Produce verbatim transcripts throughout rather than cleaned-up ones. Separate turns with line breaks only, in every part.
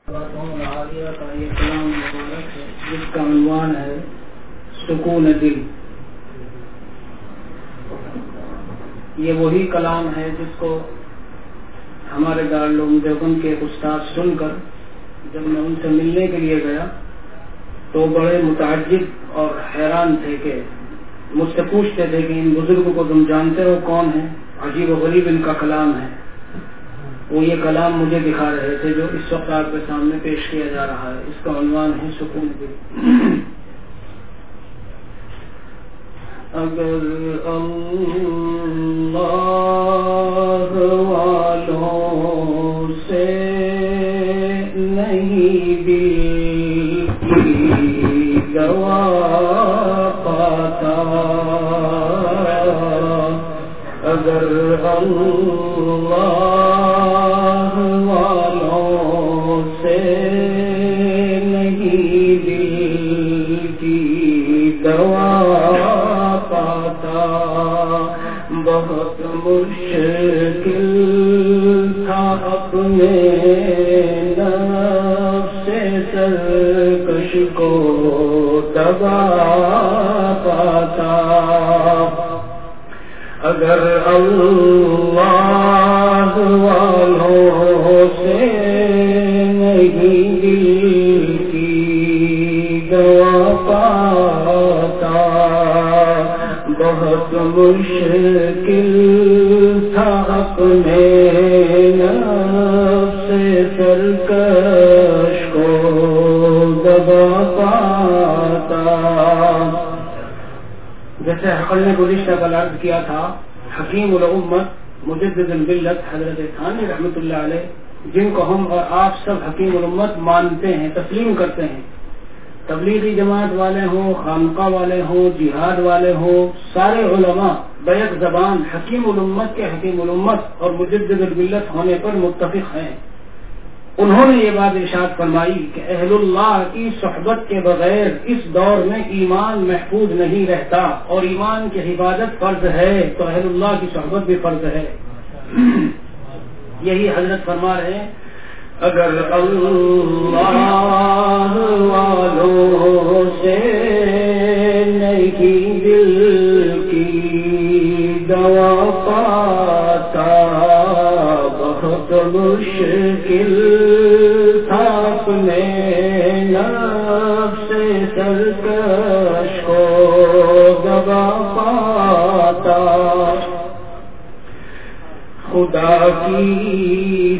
عالیہ کا یہ کلام مبارک ہے جس کا عنوان ہے سکون دل. یہ وہی کلام ہے جس کو ہمارے دارالعلوم دیوبند کے استاد سن کر جب میں ان سے ملنے کے لیے گیا تو بڑے متعجب اور حیران تھے کہ مجھ سے پوچھتے تھے کہ ان بزرگوں کو تم جانتے ہو کون ہیں؟ عجیب و غریب ان کا کلام ہے. وہ یہ کلام مجھے دکھا رہے تھے جو اس وقت آپ کے سامنے پیش کیا جا رہا ہے. اس کا عنوان ہے سکون دل. اگر اللہ والوں سے نہیں دل کی دوا پاتا، اگر اللہ والوں سے نہیں دل کی دوا پاتا، بہت مشکل تھا اپنے نفس سرکش کو دبا پاتا. اگر اللہ والوں سے نہیں دل کی دوا پاتا، بہت مشکل تھا اپنے نفس سرکش کو دبا پاتا. جیسے حقل نے گزشتہ کل عرض کیا تھا، حکیم الامت مجدد الملت حضرت تھانوی رحمۃ اللہ علیہ، جن کو ہم اور آپ سب حکیم الامت مانتے ہیں، تسلیم کرتے ہیں، تبلیغی جماعت والے ہوں، خانقاہ والے ہوں، جہاد والے ہوں، سارے علماء بیک زبان حکیم الامت کے حکیم الامت اور مجدد الملت ہونے پر متفق ہیں. انہوں نے یہ بات ارشاد فرمائی کہ اہل اللہ کی صحبت کے بغیر اس دور میں ایمان محفوظ نہیں رہتا، اور ایمان کی حفاظت فرض ہے تو اہل اللہ کی صحبت بھی فرض ہے. یہی حضرت فرما رہے ہیں، اگر اللہ والوں سے نہیں دل کی دوا پاتا، بہت مشکل تھا اپنے نفس سرکش کو دبا پاتا. خدا کی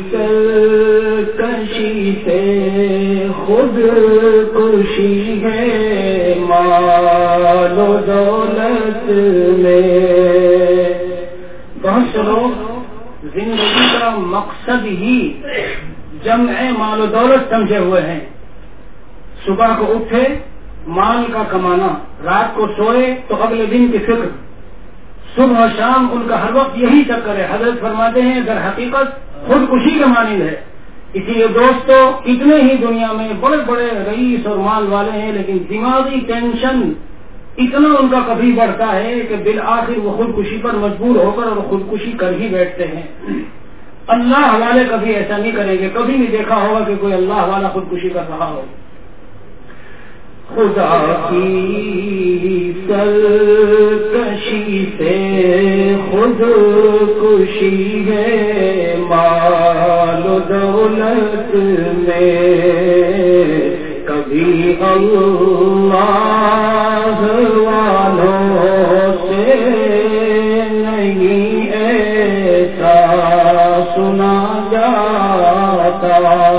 سرکشی سے خود کشی ہے مال و دولت میں. بہت سے لوگ زندگی کا مقصد ہی جمع مال و دولت سمجھے ہوئے ہیں. صبح کو اٹھے مال کا کمانا، رات کو سوئے تو اگلے دن کی فکر، صبح و شام ان کا ہر وقت یہی چکر ہے. حضرت فرماتے ہیں در حقیقت خودکشی کے مانند ہے. اسی لیے دوستو، کتنے ہی دنیا میں بڑے بڑے رئیس اور مال والے ہیں، لیکن دماغی ٹینشن اتنا ان کا کبھی بڑھتا ہے کہ بالآخر وہ خودکشی پر مجبور ہو کر اور خودکشی کر ہی بیٹھتے ہیں. اللہ والے کبھی ایسا نہیں کریں گے. کبھی نہیں دیکھا ہوگا کہ کوئی اللہ والا خودکشی کر رہا ہو. خدا کی سرکشی سے خود کشی ہے مال و دولت میں، کبھی اللہ والوں سے نہیں ایسا سنا جاتا.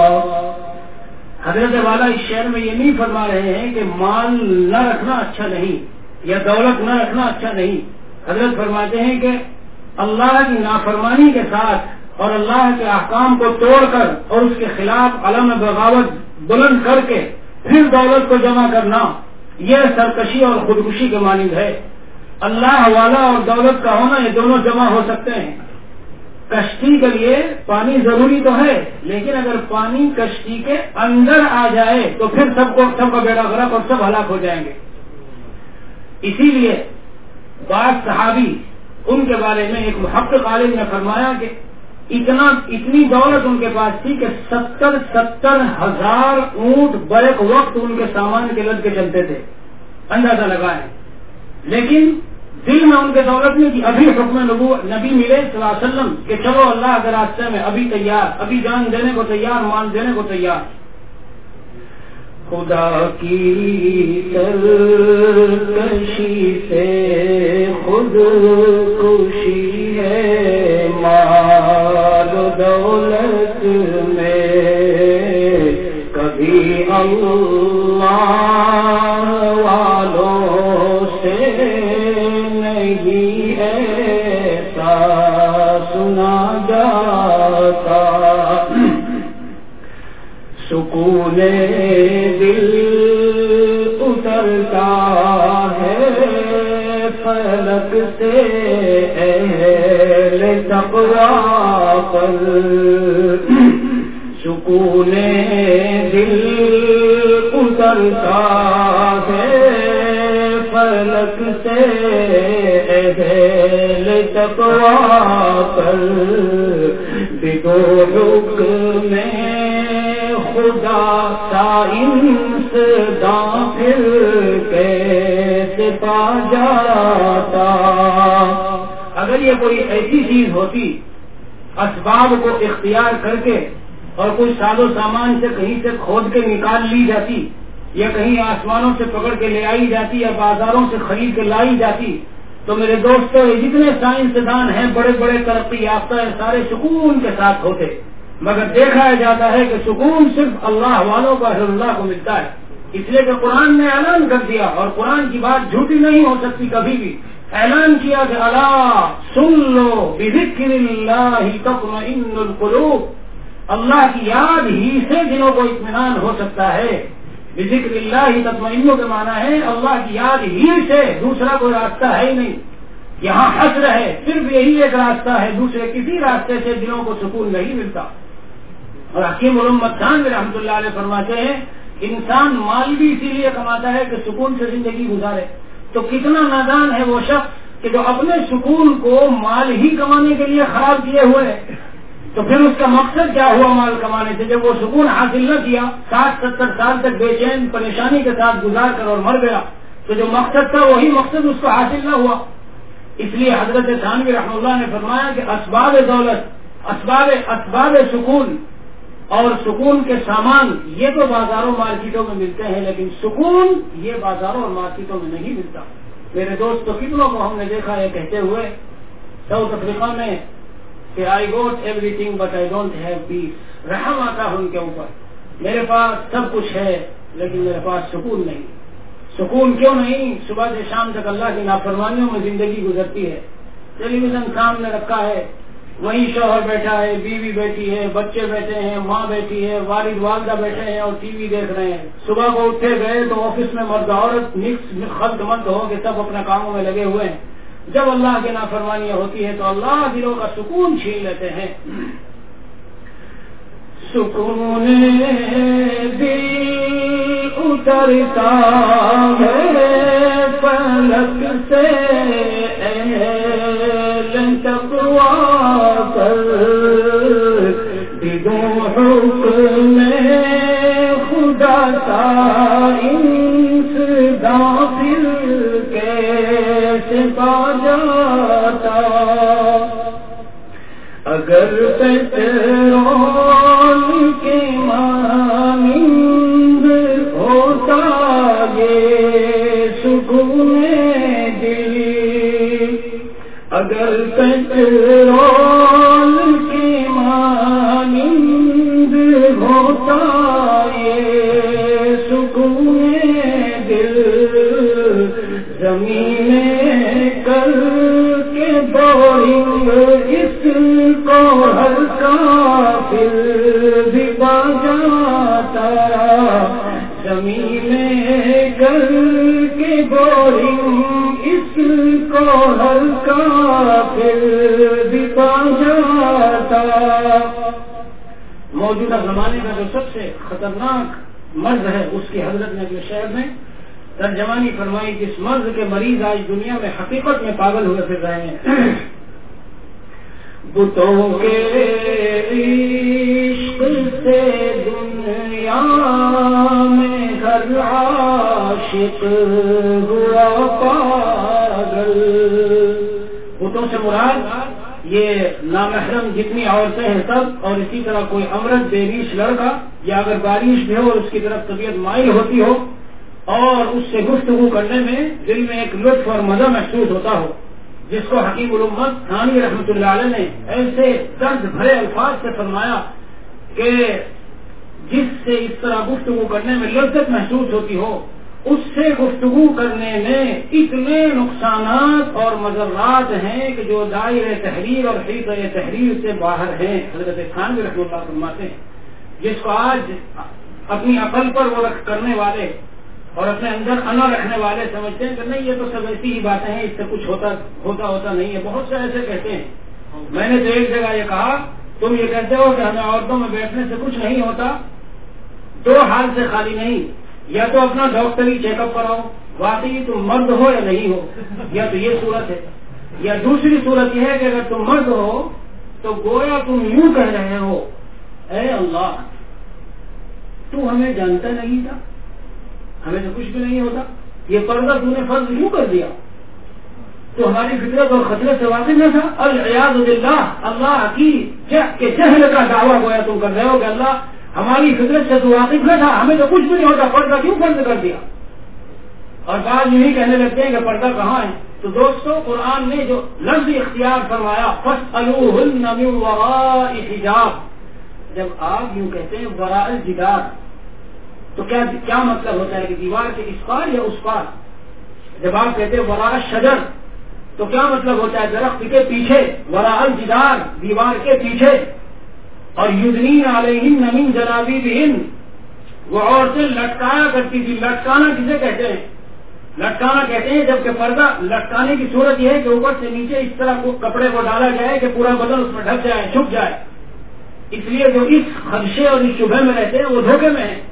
حضرت والا اس شعر میں یہ نہیں فرما رہے ہیں کہ مال نہ رکھنا اچھا نہیں یا دولت نہ رکھنا اچھا نہیں. حضرت فرماتے ہیں کہ اللہ کی نافرمانی کے ساتھ اور اللہ کے احکام کو توڑ کر اور اس کے خلاف علم بغاوت بلند کر کے پھر دولت کو جمع کرنا، یہ سرکشی اور خودکشی کے مانند ہے. اللہ والا اور دولت کا ہونا، یہ دونوں جمع ہو سکتے ہیں. کشتی کے لیے پانی ضروری تو ہے، لیکن اگر پانی کشتی کے اندر آ جائے تو پھر سب کو سب کا بیڑا غرق اور سب ہلاک ہو جائیں گے. اسی لیے بعض صحابی ان کے بارے میں ایک محقق عالم نے فرمایا کہ اتنا اتنی دولت ان کے پاس تھی کہ ستر ستر ہزار اونٹ بیک وقت ان کے سامان کے لد کے چلتے تھے، اندازہ لگائیں. لیکن دل میں ان کے دولت میں کہ ابھی حکم نبوت نبی ملے صلی اللہ علیہ وسلم کہ چلو اللہ کے راستے میں، ابھی تیار، ابھی جان دینے کو تیار، مان دینے کو تیار. خدا کی سرکشی سے خود خوشی ہے، مال و دولت میں کبھی اللہ والوں سے نہیں ایسا سنا جاتا. سکون دل اترتا ہے فلک سے اہل تقوی پر، سکون دل اترتا ہے فلک سے اہل تقوی پر. بدو حکم خدا سائنس داخل کیسے پا جاتا. اگر یہ کوئی ایسی چیز ہوتی اسباب کو اختیار کر کے اور کوئی ساز و سامان سے کہیں سے کھود کے نکال لی جاتی، یا کہیں آسمانوں سے پکڑ کے لے آئی جاتی، یا بازاروں سے خرید کے لائی جاتی، تو میرے دوستوں یہ جتنے سائنسدان ہیں بڑے بڑے ترقی یافتہ ہیں، سارے سکون کے ساتھ ہوتے. مگر دیکھا جاتا ہے کہ سکون صرف اللہ والوں کو، اہل اللہ کو ملتا ہے. اس لیے کہ قرآن نے اعلان کر دیا، اور قرآن کی بات جھوٹی نہیں ہو سکتی کبھی بھی. اعلان کیا کہ الا سن لو بذکر اللہ تطمئن القلوب، اللہ کی یاد ہی سے دلوں کو اطمینان ہو سکتا ہے. بذکر اللہ تطمئن کے معنی ہے اللہ کی یاد ہی سے، دوسرا کوئی راستہ ہے ہی نہیں. یہاں حسر ہے، صرف یہی ایک راستہ ہے، دوسرے کسی راستے سے دلوں کو سکون نہیں ملتا. اور حکیم محمد خان رحمۃ اللہ علیہ فرماتے ہیں انسان مال بھی اسی لیے کماتا ہے کہ سکون سے زندگی گزارے. تو کتنا نادان ہے وہ شخص کہ جو اپنے سکون کو مال ہی کمانے کے لیے خراب کیے ہوئے ہے. تو پھر اس کا مقصد کیا ہوا مال کمانے سے؟ جب وہ سکون حاصل نہ کیا، ساٹھ ستر سال تک بے چین پریشانی کے ساتھ گزار کر اور مر گیا، تو جو مقصد تھا وہی مقصد اس کو حاصل نہ ہوا. اس لیے حضرت تھانوی رحمہ اللہ نے فرمایا کہ اسباب دولت، اسباب اسباب سکون اور سکون کے سامان یہ تو بازاروں مارکیٹوں میں ملتے ہیں، لیکن سکون یہ بازاروں اور مارکیٹوں میں نہیں ملتا. میرے دوست تو کتنوں کو ہم نے دیکھا ہے کہتے ہوئے ساؤتھ افریقہ میں کہ I got everything but I don't have peace. رحم آتا ہے ان کے اوپر، میرے پاس سب کچھ ہے لیکن میرے پاس سکون نہیں. سکون کیوں نہیں؟ صبح سے شام تک اللہ کی نافرمانیوں میں زندگی گزرتی ہے. ٹیلی ویژن سامنے رکھا ہے، وہیں شوہر بیٹھا ہے، بیوی بیٹھی ہے، بچے بیٹھے ہیں، ماں بیٹھی ہے، والد والدہ بیٹھے ہیں اور ٹی وی دیکھ رہے ہیں. صبح کو اٹھے گئے تو آفس میں مرد عورت مکس خلط ملط ہو کے سب اپنے کاموں میں لگے ہوئے ہیں. جب اللہ کی نافرمانیاں ہوتی ہے تو اللہ دلوں کا سکون چھین لیتے ہیں. سکون دل اترتا ہے فلک سے اہل تقوی پر، بدون حکم خدا سائنس داخل کیسے پا جاتا. اگر پیٹرول کے مانند ہوتا یہ سکون دل، اگر پیٹرول کے مانند ہوتا یہ سکون دل، زمین کر کے بورنگ اس کو ہر کافر بھی پا جاتا. زمین کر کے بورنگ اس کو ہر کافر بھی پا جاتا. موجودہ زمانے کا جو سب سے خطرناک مرض ہے اس کی حضرت نے اپنے شہر میں ترجمانی فرمائی کہ اس مرض کے مریض آج دنیا میں حقیقت میں پاگل ہوئے پھر رہے ہیں. بتوں کے عشق سے دنیا میں ہر عاشق ہوا پاگل. بتوں سے مراد یہ نامحرم جتنی عورتیں ہیں سب، اور اسی طرح کوئی امرت بے ریش لڑکا، یا اگر بارش بھی ہو اور اس کی طرف طبیعت مائل ہوتی ہو اور اس سے گفتگو کرنے میں دل میں ایک لطف اور مزہ محسوس ہوتا ہو، جس کو حکیم الامت ثانی رحمۃ اللہ علیہ نے ایسے درد بھرے الفاظ سے فرمایا کہ جس سے اس طرح گفتگو کرنے میں لذت محسوس ہوتی ہو، اس سے گفتگو کرنے میں اتنے نقصانات اور مضرات ہیں کہ جو دائرۂ تحریر اور حیطۂ تحریر سے باہر ہیں. حضرت ثانوی رحمۃ اللہ فرماتے ہیں جس کو آج اپنی عقل پر وہ رکھ کرنے والے اور اپنے اندر انا رکھنے والے سمجھتے ہیں کہ نہیں یہ تو سب ایسی ہی باتیں ہیں، اس سے کچھ ہوتا ہوتا ہوتا نہیں ہے. بہت سے ایسے کہتے ہیں. میں نے تو ایک جگہ یہ کہا تم یہ کہتے ہو کہ ہمیں عورتوں میں بیٹھنے سے کچھ نہیں ہوتا، دو حال سے خالی نہیں، یا تو اپنا ڈاکٹری چیک اپ کراؤ واقعی تم مرد ہو یا نہیں ہو، یا تو یہ صورت ہے، یا دوسری صورت یہ ہے کہ اگر تم مرد ہو تو گویا تم یوں کہہ رہے ہو اے اللہ تو ہمیں جانتا نہیں تھا، ہمیں تو کچھ بھی نہیں ہوتا، یہ پردہ تو نے فرض کیوں کر دیا، تو ہماری فطرت اور خطرے سے واقف نہ تھا. العیاذ باللہ، اللہ کی جہل کا دعویٰ گویا تم کر رہے ہو کہ اللہ ہماری فطرت سے تو واقف نہ تھا، ہمیں تو کچھ بھی نہیں ہوتا، پردہ کیوں فرض کر دیا. اور بعض یہی کہنے لگتے ہیں کہ پردہ کہاں ہے. تو دوستو قرآن نے جو لفظ اختیار فرمایا فاسألوہن من وراء حجاب، جب آپ یوں کہتے ہیں وراء الجدار تو کیا کیا مطلب ہوتا ہے کہ دیوار کے اس پار یا اس پار. جب آپ کہتے ہیں وراء الشجر تو کیا مطلب ہوتا ہے درخت کے پیچھے، وراء الجدار دیوار کے پیچھے. اور یدنین علیہن من جلابیبہن، وہ عورتیں لٹکایا کرتی تھی. لٹکانا کسے کہتے ہیں؟ لٹکانا کہتے ہیں جبکہ پردہ لٹکانے کی صورت یہ ہے کہ اوپر سے نیچے اس طرح کو کپڑے کو ڈالا جائے کہ پورا بدن اس میں ڈھک جائے، چھپ جائے. اس لیے جو اس خدشے اور اس شبہ میں رہتے ہیں وہ دھوکے میں ہیں.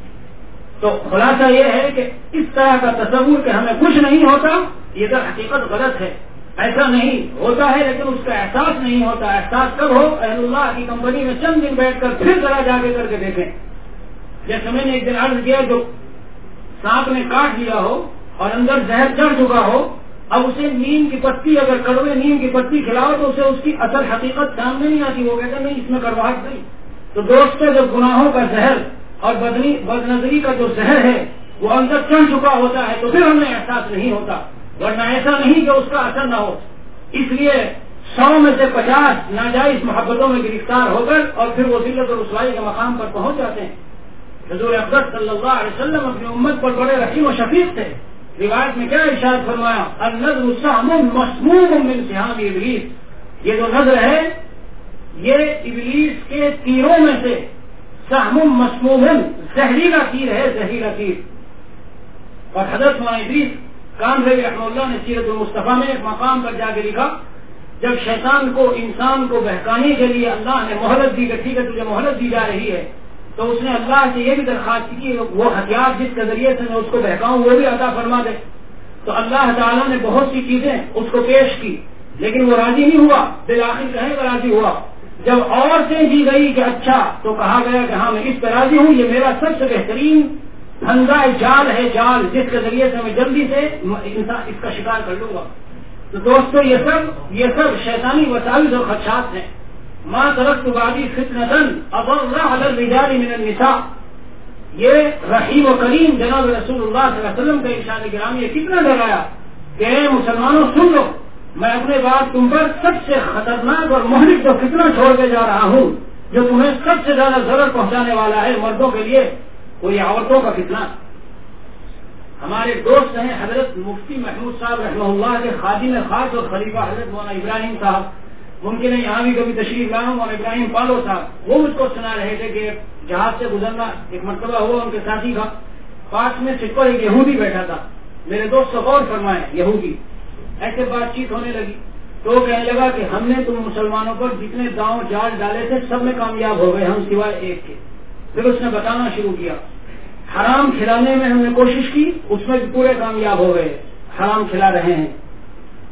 تو خلاصہ یہ ہے کہ اس طرح کا تصور کہ ہمیں کچھ نہیں ہوتا یہ در حقیقت غلط ہے. ایسا نہیں ہوتا ہے لیکن اس کا احساس نہیں ہوتا. احساس کب ہو؟ اہل اللہ کی کمپنی میں چند دن بیٹھ کر پھر ذرا جا کے کر کے دیکھیں. جیسے میں نے ایک دن عرض کیا جو سانپ نے کاٹ دیا ہو اور اندر زہر چڑھ چکا ہو، اب اسے نیم کی پتی اگر کڑوے نیم کی پتی کھلاؤ تو اسے اس کی اصل حقیقت سامنے نہیں آتی. وہ کہتے نہیں اس میں کڑواہٹ نہیں. تو دوستوں جب گناہوں کا زہر اور بدنی بد نظری کا جو زہر ہے وہ اندر چڑھ چکا ہوتا ہے تو پھر ہمیں احساس نہیں ہوتا، ورنہ ایسا نہیں کہ اس کا اثر نہ ہو. اس لیے سو میں سے پچاس ناجائز محبتوں میں گرفتار ہو کر اور پھر وہ ذلت اور رسوائی کے مقام پر پہنچ جاتے ہیں. حضور اقدس صلی اللہ علیہ وسلم اپنی امت پر بڑے رحیم و شفیق تھے. روایت میں کیا ارشاد فرمایا؟ النذر سهم مسموم من سهام ابلیس، یہ جو نذر ہے یہ ابلیس کے تیروں میں سے سهم مسموم زہریلا تیر ہے، زہریلا تیر. اور حضرت مولانا ادریس کامرانی رحمہ اللہ نے سیرت المصطفیٰ میں ایک مقام پر جا کے لکھا جب شیطان کو انسان کو بہکانے کے لیے اللہ نے مہلت دی کہ ٹھیک ہے تجھے مہلت دی جا رہی ہے، تو اس نے اللہ سے یہ بھی درخواست کی وہ ہتھیار جس کے ذریعے سے میں اس کو بہکاؤں وہ بھی عطا فرما دے. تو اللہ تعالیٰ نے بہت سی چیزیں اس کو پیش کی لیکن وہ راضی نہیں ہوا. بالآخر کہیں کہ راضی ہوا. جب اور سے دی گئی کہ اچھا تو کہا گیا کہ ہاں میں اس پہ راضی ہوں، یہ میرا سب سے بہترین دھندا جال ہے، جال جس کے ذریعے سے میں جلدی سے اس کا شکار کر لوں گا. تو دوستو یہ سب یہ سب شیطانی وساوس اور خدشات ہیں. ما ترکت بعدی فتنۃ اضر علی الرجال من النساء، یہ رحیم و کریم جناب رسول اللہ صلی اللہ علیہ وسلم کا ارشاد گرامی کتنا ڈرایا کہ اے مسلمانوں سن لو، میں اپنے بعد تم پر سب سے خطرناک اور مہلک جو فتنہ چھوڑ کے جا رہا ہوں جو تمہیں سب سے زیادہ ضرر پہنچانے والا ہے مردوں کے لیے، وہ یہ عورتوں کا فتنہ. ہمارے دوست ہیں حضرت مفتی محمود صاحب رحمہ اللہ کے خادم خاص اور خلیفہ حضرت مولانا ابراہیم صاحب، ممکن ہے یہاں بھی کبھی تشریف لاؤں. مولانا ابراہیم پالو صاحب وہ مجھ کو سنا رہے تھے کہ جہاز سے گزرنا ایک مرتبہ ہوا ان کے ساتھی کا، پاس میں سٹ پر ایک یہودی بیٹھا تھا. میرے دوست کو غور فرمائے یہودی، ایسے بات چیت ہونے لگی تو وہ کہنے لگا کہ ہم نے تم مسلمانوں پر جتنے داؤں جال ڈالے تھے سب میں کامیاب ہو گئے ہم سوائے ایک کے. پھر اس نے بتانا شروع کیا حرام کھلانے میں ہم نے کوشش کی اس میں بھی پورے کامیاب ہو گئے، حرام کھلا رہے ہیں.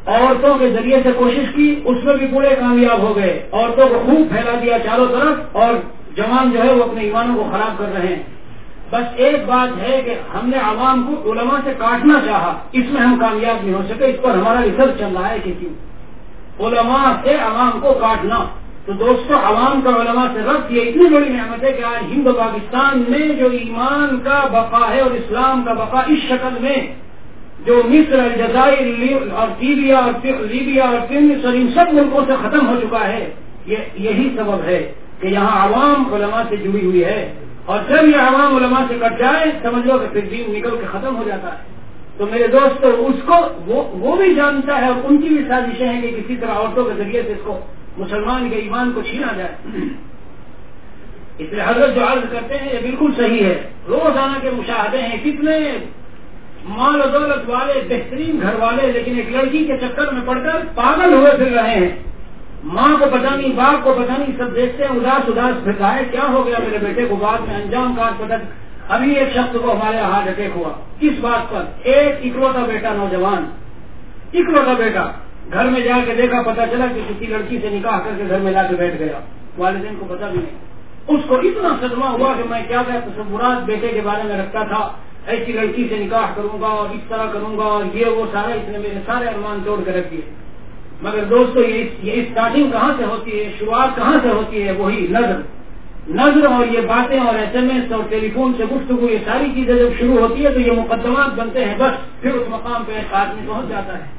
عورتوں کے ذریعے سے کوشش کی، اس میں بھی پورے کامیاب ہو گئے، عورتوں کو خوب پھیلا دیا چاروں طرف، اور جوان جو ہے وہ اپنے ایمانوں کو خراب کر رہے ہیں۔ بس ایک بات ہے کہ ہم نے عوام کو علماء سے کاٹنا چاہا، اس میں ہم کامیاب نہیں ہو سکے، اس پر ہمارا ریسرچ چل رہا ہے کہ کیوں علماء سے عوام کو کاٹنا۔ تو دوستو، عوام کا علماء سے ربط یہ اتنی بڑی نعمت ہے کہ آج ہند و پاکستان میں جو ایمان کا بقا ہے اور اسلام کا بقا اس شکل میں جو مصر، الجزائر اور لیبیا اور لیبیا اور تونس اور ان سب ملکوں سے ختم ہو چکا ہے، یہ یہی سبب ہے کہ یہاں عوام علماء سے جڑی ہوئی ہے، اور جب یہ عوام علماء سے کٹ جائے سمجھ لو کہ پھر دین نکل کے ختم ہو جاتا ہے۔ تو میرے دوست، اس کو وہ, وہ بھی جانتا ہے، اور ان کی بھی سازشیں ہیں کہ کسی طرح عورتوں کے ذریعے سے اس کو مسلمان کے ایمان کو چھینا جائے۔ اس لیے حضرت جو عرض کرتے ہیں یہ بالکل صحیح ہے، روزانہ کے مشاہدے ہیں، کتنے مال و دولت والے بہترین گھر والے لیکن ایک لڑکی کے چکر میں پڑ کر پاگل ہوئے پھر رہے ہیں، ماں کو پتہ نہیں، باپ کو پتہ نہیں، سب دیکھتے ہیں اداس اداس پھرتا ہے، کیا ہو گیا میرے بیٹے کو، بعد میں انجام کار پتہ۔ ابھی ایک شخص کو ہمارے ہارٹ اٹیک ہوا، کس بات پر؟ ایک اکلوتا بیٹا، نوجوان اکلوتا بیٹا، گھر میں جا کے دیکھا، پتا چلا کہ کسی لڑکی سے نکاح کر کے گھر میں لا کے بیٹھ گیا، والدین کو پتا بھی نہیں۔ اس کو اتنا صدمہ ہوا کہ میں کیا کیا تصورات بیٹے کے بارے میں رکھتا تھا، ایسی لڑکی سے نکاح کروں گا اور اس طرح کروں گا اور یہ وہ سارا، اس نے میرے سارے ارمان توڑ کے رکھ دیے۔ مگر دوستو، یہ اسٹارٹنگ کہاں سے ہوتی ہے، شروعات کہاں سے ہوتی ہے؟ وہی نظر نظر اور یہ باتیں اور ایس ایم ایس اور ٹیلی فون سے گفتگو، یہ ساری چیزیں جب شروع ہوتی ہے تو یہ مقدمات بنتے ہیں، بس پھر اس مقام پہ ایک آدمی پہنچ جاتا ہے۔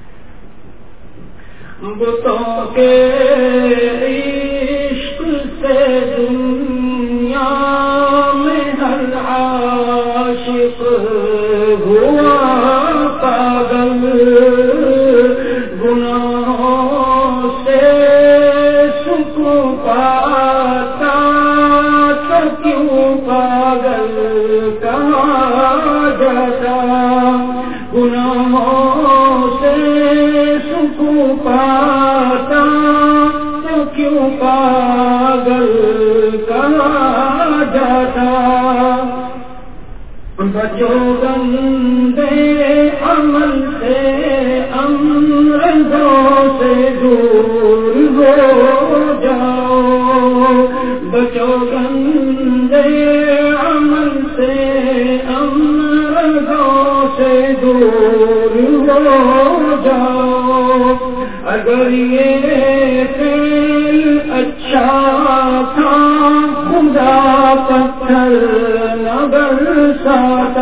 بتوں کے عشق سے دنیا میں ہر عاشق ہوا پاگل، گناہوں سے سکون پاتا تو کیوں پاگل کہا جاتا، گناہوں سے سکون پاتا تو کیوں پاگل کہا جاتا، بچو گندے عمل سے امراضوں سے دور ہو جاؤ، بچو گندے عمل سے امراضوں سے دور ہو جاؤ، اگر یہ فعل اچھا تھا خدا پتھر نہ برساتا،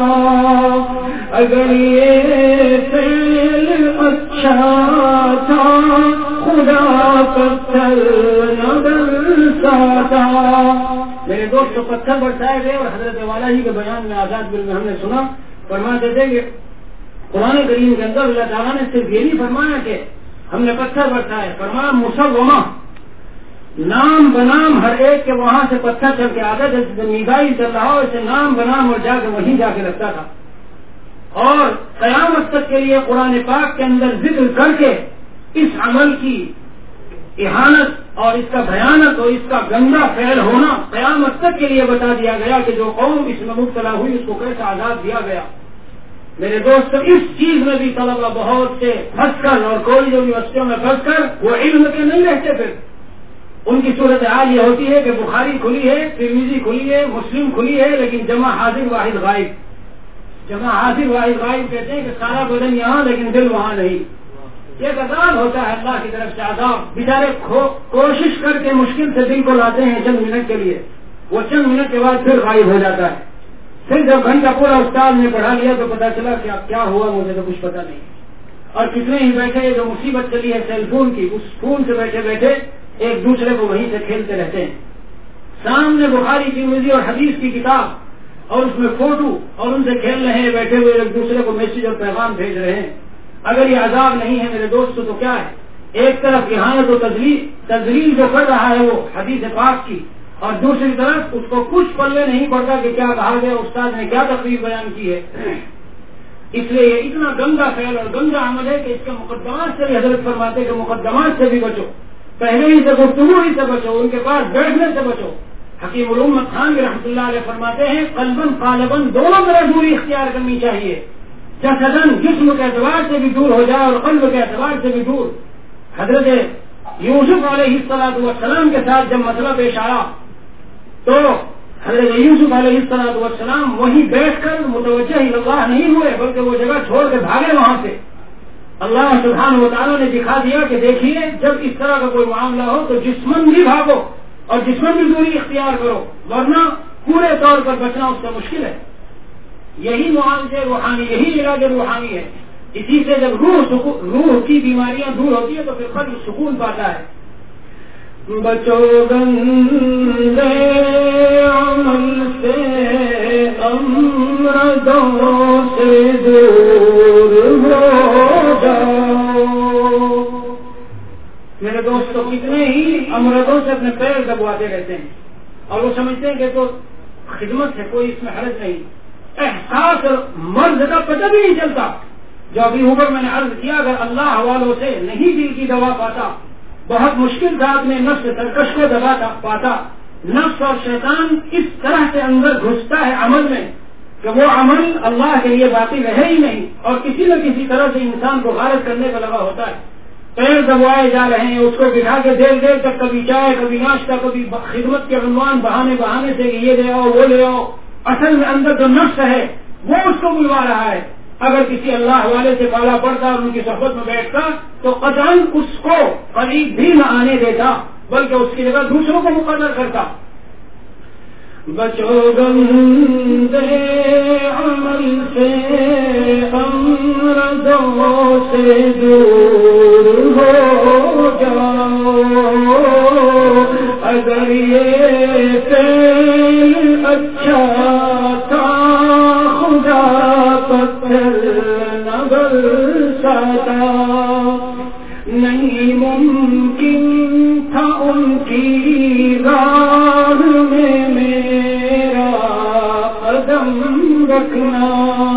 اگر یہ فعل اچھا تھا خدا پتھر نہ برساتا۔ میرے دوست تو پتھر برسائے گئے، اور حضرت والا ہی کے بیان میں آزاد بل میں ہم نے سنا، فرماتے تھے کہ قرآن کریم کے اندر اللہ تعالیٰ نے صرف یہ نہیں فرمایا کہ ہم نے پتھر برسائے، فرمایا مسومہ، نام بنام ہر ایک کے وہاں سے پتھر چل کے آتا، جیسے نگاہی چل رہا ہو اسے نام بنام اور جا کے وہیں جا کے رکھتا تھا، اور قیامت تک کے لیے قرآن پاک کے اندر ذکر کر کے اس عمل کی اہانت اور اس کا بھیانک اور اس کا گندا فعل ہونا قیامت تک کے لیے بتا دیا گیا کہ جو قوم اس میں مبتلا ہوئی اس کو کیسا عذاب دیا گیا۔ میرے دوست، اس چیز میں بھی طلبہ بہت سے پھنس کر اور کالج یونیورسٹیوں میں پھنس کر وہ علم کے نہیں رہتے، پھر ان کی صورت حال یہ ہوتی ہے کہ بخاری کھلی ہے، ترمذی کھلی ہے، مسلم کھلی ہے، لیکن جمع حاضر واحد غائب، جمع حاضر واحد غائب کہتے ہیں کہ سارا بدن یہاں لیکن دل وہاں نہیں۔ یہ عذاب ہوتا ہے اللہ کی طرف سے، عذاب بیچارے کوشش کر کے مشکل سے دل کو لاتے ہیں چند منٹ کے لیے، وہ چند منٹ کے بعد پھر غائب ہو جاتا ہے۔ پھر جب گھنٹہ پورا استاد نے پڑھا لیا تو پتا چلا کہ اب کیا ہوا مجھے تو کچھ پتا نہیں۔ اور کتنے ہی بیٹھے جو مصیبت چلی ہے سیل فون کی، اس فون سے بیٹھے بیٹھے ایک دوسرے کو وہیں سے کھیلتے رہتے ہیں، سامنے بخاری ترمذی اور حدیث کی کتاب اور اس میں فوٹو، اور ان سے کھیل رہے ہیں بیٹھے ہوئے، ایک دوسرے کو میسج اور پیغام بھیج رہے ہیں۔ اگر یہ عذاب نہیں ہے میرے دوست تو کیا ہے؟ ایک طرف اہانت و تذلیل تذلیل جو کر رہا ہے وہ حدیث پاک کی، اور دوسری طرف اس کو کچھ پلے نہیں پڑتا کہ کیا کہا گیا، استاد نے کیا تقریر بیان کی ہے۔ اس لیے یہ اتنا گندا فعل اور گندا عمل ہے کہ اس کے مقدمات سے بھی حضرت فرماتے کہ مقدمات سے بھی بچو، پہلے ہی سے گفتگو ہی سے بچو، ان کے پاس بیٹھنے سے بچو۔ حکیم الامت خان رحمۃ اللہ علیہ فرماتے ہیں قلباً قالباً دونوں طرح دوری اختیار کرنی چاہیے، جسدن جسم کے اعتبار سے بھی دور ہو جائے اور قلب کے اعتبار سے بھی دور. حضرت یوسف علیہ الصلوۃ والسلام کے ساتھ جب مسئلہ پیش آیا تو حضرت یوسف علیہ الصلوۃ والسلام وہیں بیٹھ کر متوجہ اللہ نہیں ہوئے بلکہ وہ جگہ چھوڑ کے بھاگے وہاں سے. اللہ سبحانہ و تعالیٰ نے دکھا دیا کہ دیکھیے جب اس طرح کا کوئی معاملہ ہو تو جسمن بھی بھاگو اور جسمن بھی دوری اختیار کرو ورنہ پورے طور پر بچنا اس سے مشکل ہے. یہی معالجے روحانی یہی علاج روحانی ہے. اسی سے جب روح روح کی بیماریاں دور ہوتی ہے تو پھر قلب سکون پاتا ہے. بچو گندے عمل سے امردوں سے دور ہو جاؤ. میرے دوستوں کتنے ہی امردوں سے اپنے پیر دبواتے رہتے ہیں اور وہ سمجھتے ہیں کہ تو خدمت ہے کوئی اس میں حرج نہیں. احساس مرض کا پتہ بھی نہیں چلتا. جو ابھی اوپر میں نے عرض کیا اگر اللہ حوالوں سے نہیں دل کی دوا پاتا بہت مشکل تھا اپنے نفس سرکش کو دبا پاتا. نفس اور شیطان اس طرح سے اندر گھستا ہے عمل میں کہ وہ عمل اللہ کے لیے باقی رہے ہی نہیں اور کسی نہ کسی طرح سے انسان کو غارت کرنے کا لگا ہوتا ہے. پیر دبوائے جا رہے ہیں اس کو بٹھا کے دیر دیر تک کبھی چائے کبھی ناشتہ کبھی خدمت کے عنوان بہانے بہانے سے کہ یہ لے آؤ وہ لے آؤ. اصل میں اندر جو نفس ہے وہ اس کو بلوا رہا ہے. اگر کسی اللہ والے سے پالا پڑتا اور ان کی صحبت میں بیٹھتا تو قطعاً اس کو قریب بھی نہ آنے دیتا بلکہ اس کی جگہ دوسروں کو مقرر کرتا. بچو گندے عمل سے امردوں سے دور ہو جاؤ. اگر یہ فعل اچھا تھا خدا پتھر نہ برساتا. نہیں ممکن تھا ان کی راہ میں میرا قدم رکھنا.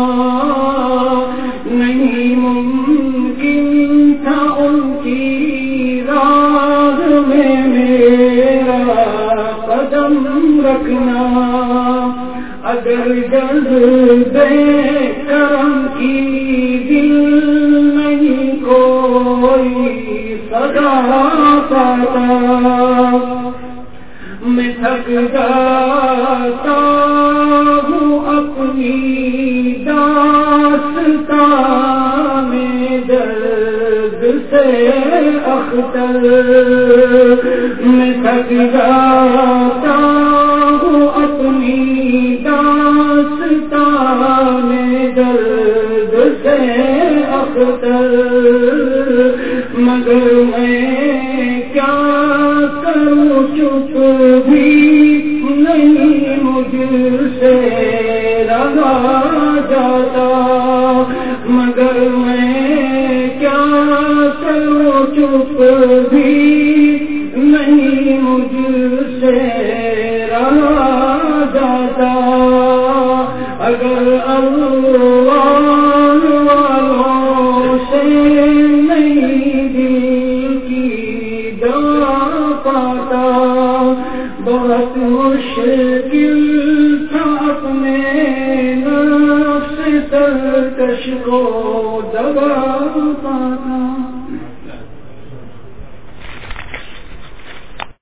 نہیں ممکن تھا ان کی راہ میں میرا قدم رکھنا. اگر جلد بے کرم کی دل نہیں کوئی صدا پاتا. میں تھک جاتا ہوں اپنی داستان میں درد سے اختر. میں تھک جاتا ہوں اپنی داستان میں درد سے اختر. مگر میں کیا کروں چپ بھی نہیں مجھ سے رہا جاتا. مگر میں کیا کروں چپ بھی نہیں مجھ سے رہا جاتا. اگر اللہ والوں سے نہیں دل کی دوا پاتا بہت مشکل تھا اپنے نفس سرکش کو دبا پاتا.